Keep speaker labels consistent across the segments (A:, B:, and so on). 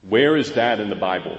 A: Where is that in the Bible?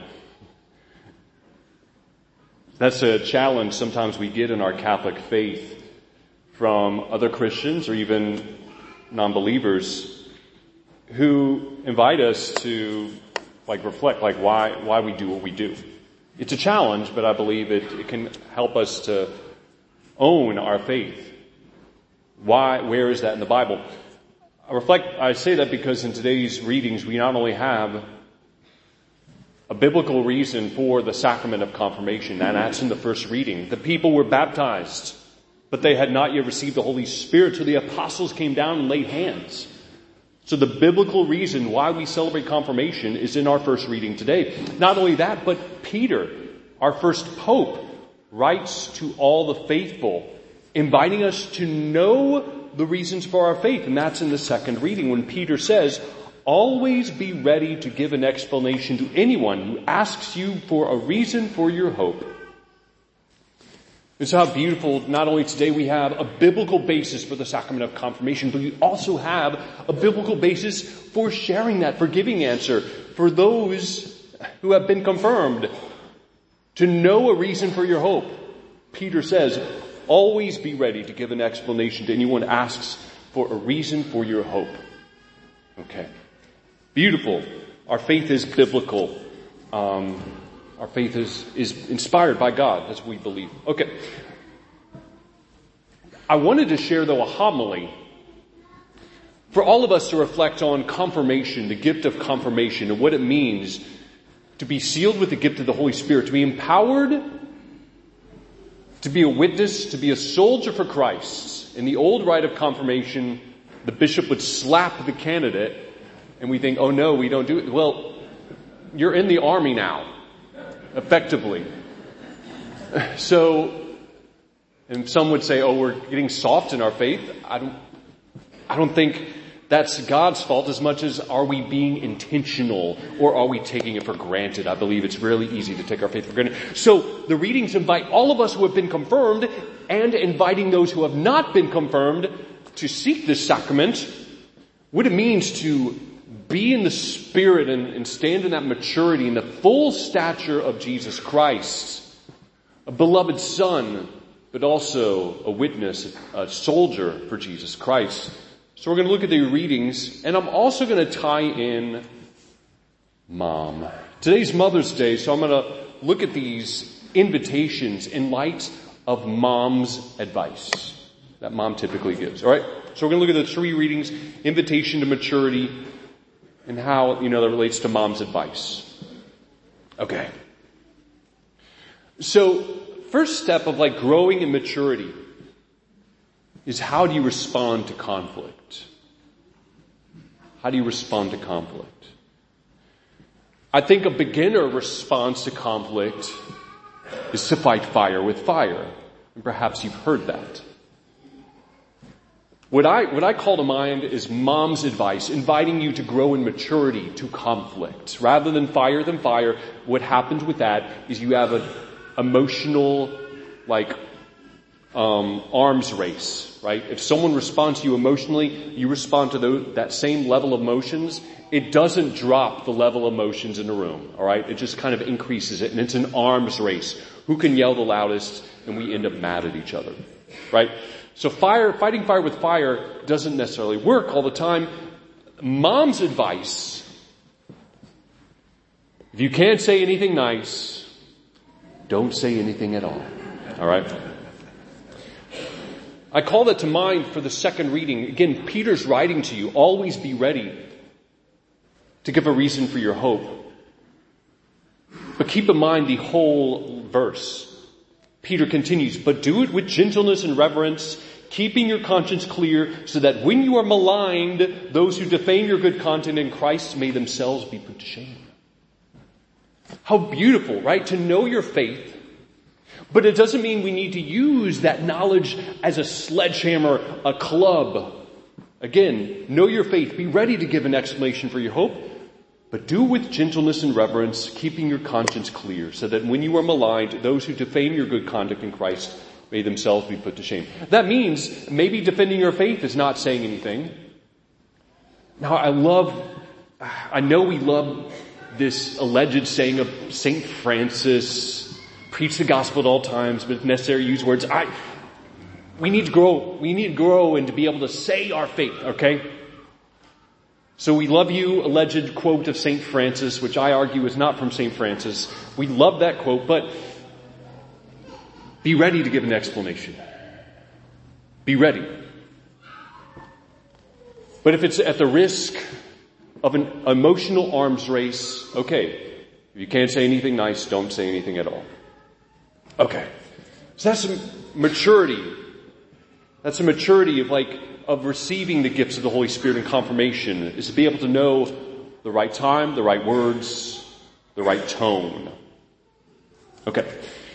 A: That's a challenge sometimes we get in our Catholic faith from other Christians or even non-believers who invite us to reflect why we do what we do. It's a challenge, but I believe it can help us to own our faith. Where is that in the Bible? I say that because in today's readings we not only have a biblical reason for the sacrament of confirmation, and that's in the first reading. The people were baptized, but they had not yet received the Holy Spirit, so the apostles came down and laid hands. So the biblical reason why we celebrate confirmation is in our first reading today. Not only that, but Peter, our first pope, writes to all the faithful, inviting us to know the reasons for our faith. And that's in the second reading when Peter says, always be ready to give an explanation to anyone who asks you for a reason for your hope. It's how beautiful, not only today we have a biblical basis for the sacrament of confirmation, but we also have a biblical basis for sharing that forgiving answer for those who have been confirmed. To know a reason for your hope. Peter says, always be ready to give an explanation to anyone who asks for a reason for your hope. Okay. Beautiful. Our faith is biblical. Our faith is inspired by God, as we believe. Okay. I wanted to share, though, a homily for all of us to reflect on confirmation, the gift of confirmation, and what it means to be sealed with the gift of the Holy Spirit, to be empowered, to be a witness, to be a soldier for Christ. In the old rite of confirmation, the bishop would slap the candidate, and we think, oh no, we don't do it. Well, you're in the army now. Effectively. So, and some would say, oh, we're getting soft in our faith. I don't think that's God's fault as much as are we being intentional or are we taking it for granted? I believe it's really easy to take our faith for granted. So the readings invite all of us who have been confirmed and inviting those who have not been confirmed to seek this sacrament, what it means to be in the Spirit and stand in that maturity, in the full stature of Jesus Christ, a beloved Son, but also a witness, a soldier for Jesus Christ. So we're going to look at the readings, and I'm also going to tie in Mom. Today's Mother's Day, so I'm going to look at these invitations in light of Mom's advice that Mom typically gives. All right? So we're going to look at the three readings, invitation to maturity, and how, that relates to Mom's advice. Okay. So, first step of growing in maturity is how do you respond to conflict? How do you respond to conflict? I think a beginner response to conflict is to fight fire with fire. And perhaps you've heard that. What I call to mind is Mom's advice, inviting you to grow in maturity to conflict. Rather than fire, what happens with that is you have an emotional, arms race, right? If someone responds to you emotionally, you respond to that same level of emotions. It doesn't drop the level of emotions in the room, all right? It just kind of increases it, and it's an arms race. Who can yell the loudest, and we end up mad at each other, right? So fighting fire with fire doesn't necessarily work all the time. Mom's advice, if you can't say anything nice, don't say anything at all. All right? I call that to mind for the second reading. Again, Peter's writing to you, always be ready to give a reason for your hope. But keep in mind the whole verse. Peter continues, but do it with gentleness and reverence, keeping your conscience clear, so that when you are maligned, those who defame your good content in Christ may themselves be put to shame. How beautiful, right? To know your faith. But it doesn't mean we need to use that knowledge as a sledgehammer, a club. Again, know your faith. Be ready to give an explanation for your hope. But do with gentleness and reverence, keeping your conscience clear, so that when you are maligned, those who defame your good conduct in Christ may themselves be put to shame. That means maybe defending your faith is not saying anything. Now, I know we love this alleged saying of St. Francis, preach the gospel at all times, but if necessary, use words. We need to grow. We need to grow and to be able to say our faith, okay? So we love you, alleged quote of St. Francis, which I argue is not from St. Francis. We love that quote, but be ready to give an explanation. Be ready. But if it's at the risk of an emotional arms race, okay. If you can't say anything nice, don't say anything at all. Okay. So that's maturity. That's a maturity of receiving the gifts of the Holy Spirit in confirmation, is to be able to know the right time, the right words, the right tone. Okay.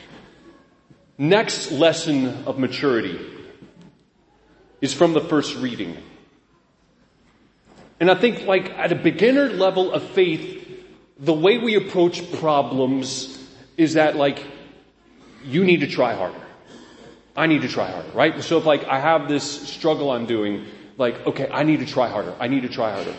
A: Next lesson of maturity is from the first reading. And I think at a beginner level of faith, the way we approach problems is that you need to try harder. I need to try harder, right? So if I have this struggle I'm doing, okay, I need to try harder. I need to try harder.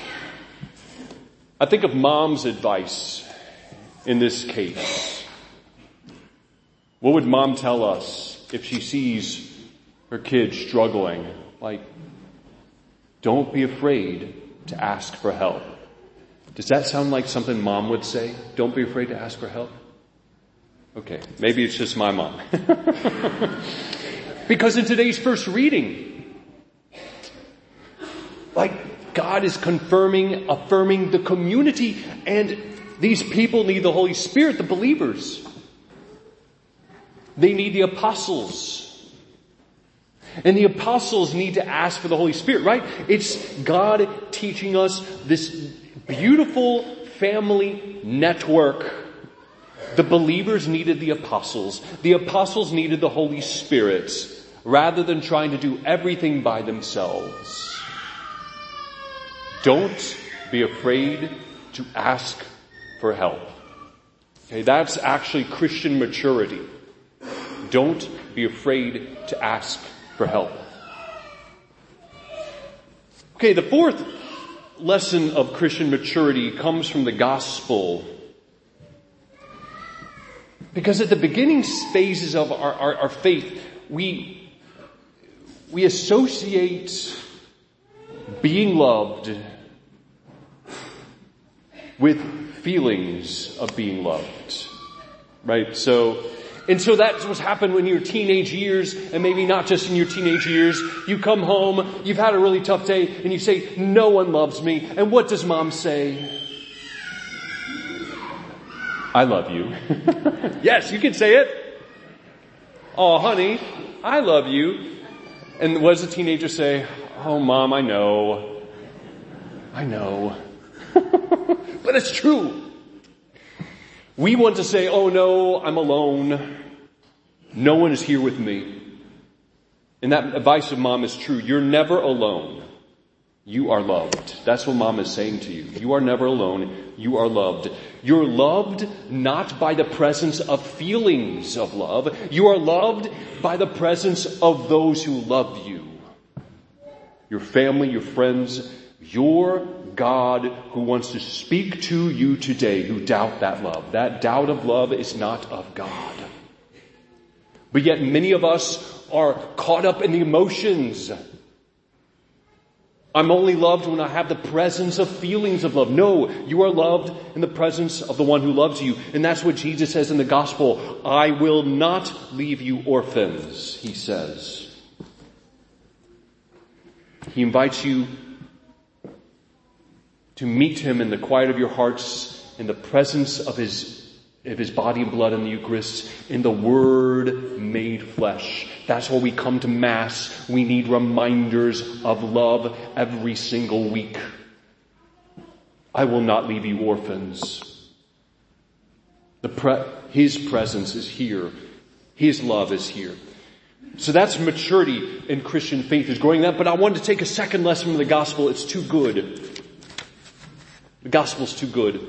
A: I think of mom's advice in this case. What would mom tell us if she sees her kid struggling? Don't be afraid to ask for help. Does that sound like something mom would say? Don't be afraid to ask for help? Okay, maybe it's just my mom. Because in today's first reading, God is affirming the community, and these people need the Holy Spirit, the believers. They need the apostles. And the apostles need to ask for the Holy Spirit, right? It's God teaching us this beautiful family network. The believers needed the apostles. The apostles needed the Holy Spirit, rather than trying to do everything by themselves. Don't be afraid to ask for help. Okay, that's actually Christian maturity. Don't be afraid to ask for help. Okay, the fourth lesson of Christian maturity comes from the gospel. Because at the beginning phases of our faith, we associate being loved with feelings of being loved. Right? So that's what's happened when you're teenage years, and maybe not just in your teenage years. You come home, you've had a really tough day, and you say, no one loves me. And what does mom say? I love you. Yes, you can say it. Oh, honey, I love you. And what does the teenager say? Oh, mom, I know. But it's true. We want to say, oh no, I'm alone. No one is here with me. And that advice of mom is true. You're never alone. You are loved. That's what mom is saying to you. You are never alone. You are loved. You're loved not by the presence of feelings of love. You are loved by the presence of those who love you. Your family, your friends, your God who wants to speak to you today who doubt that love. That doubt of love is not of God. But yet many of us are caught up in the emotions. I'm only loved when I have the presence of feelings of love. No, you are loved in the presence of the one who loves you. And that's what Jesus says in the gospel. I will not leave you orphans, he says. He invites you to meet him in the quiet of your hearts, in the presence of his body and blood in the Eucharist, in the Word made flesh. That's why we come to Mass. We need reminders of love every single week. I will not leave you orphans. His presence is here. His love is here. So that's maturity in Christian faith, is growing that. But I wanted to take a second lesson from the gospel. It's too good. The gospel's too good.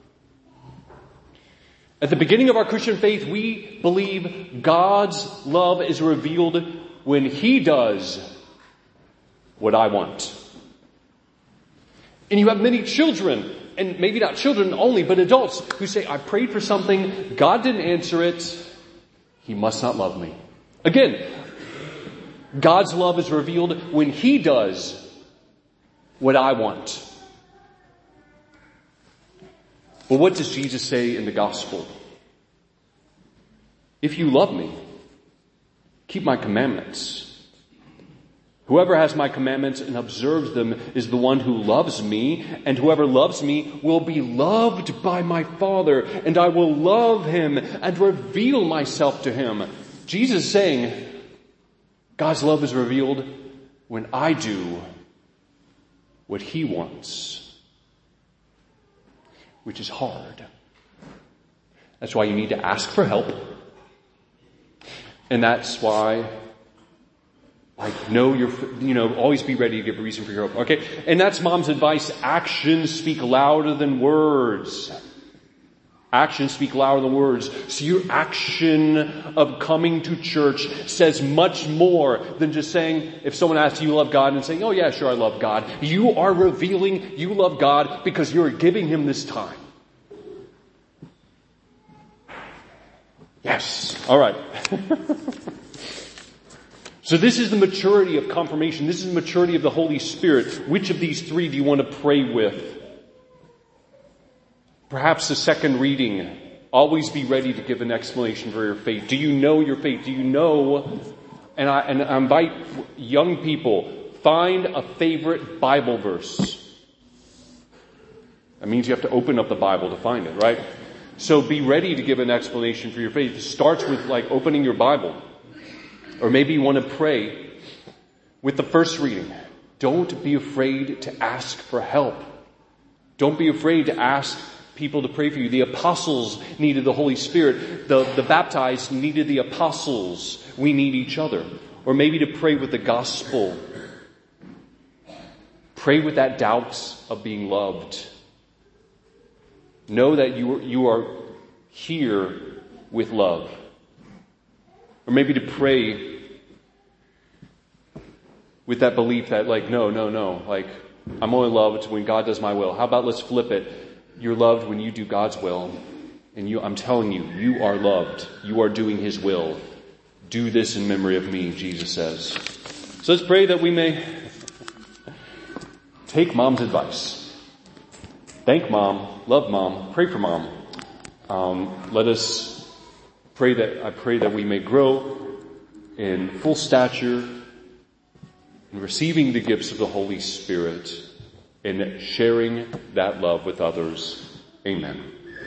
A: At the beginning of our Christian faith, we believe God's love is revealed when he does what I want. And you have many children and maybe not children only, but adults who say, I prayed for something, God didn't answer it, He must not love me. Again, God's love is revealed when He does what I want. But what does Jesus say in the gospel? If you love me, keep my commandments. Whoever has my commandments and observes them is the one who loves me, and whoever loves me will be loved by my Father, and I will love him and reveal myself to him. Jesus is saying, God's love is revealed when I do what He wants, which is hard. That's why you need to ask for help. And that's why always be ready to give a reason for your hope. Okay? And that's Mom's advice. Actions speak louder than words. Actions speak louder than words. So your action of coming to church says much more than just saying, if someone asks you love God and saying, oh yeah, sure, I love God. You are revealing you love God because you're giving Him this time. Yes. All right. So this is the maturity of confirmation. This is the maturity of the Holy Spirit. Which of these three do you want to pray with? Perhaps the second reading. Always be ready to give an explanation for your faith. Do you know your faith? Do you know? And I invite young people, find a favorite Bible verse. That means you have to open up the Bible to find it, right? So be ready to give an explanation for your faith. It starts with opening your Bible. Or maybe you want to pray with the first reading. Don't be afraid to ask for help. Don't be afraid to ask people to pray for you. The apostles needed the Holy Spirit. The baptized needed the apostles. We need each other. Or maybe to pray with the gospel. Pray with that doubt of being loved. Know that you are here with love. Or maybe to pray with that belief that no. I'm only loved when God does my will. How about let's flip it? You're loved when you do God's will. And I'm telling you, you are loved. You are doing His will. Do this in memory of me, Jesus says. So let's pray that we may take Mom's advice. Thank Mom. Love Mom. Pray for Mom. Let us I pray that we may grow in full stature in receiving the gifts of the Holy Spirit and sharing that love with others. Amen.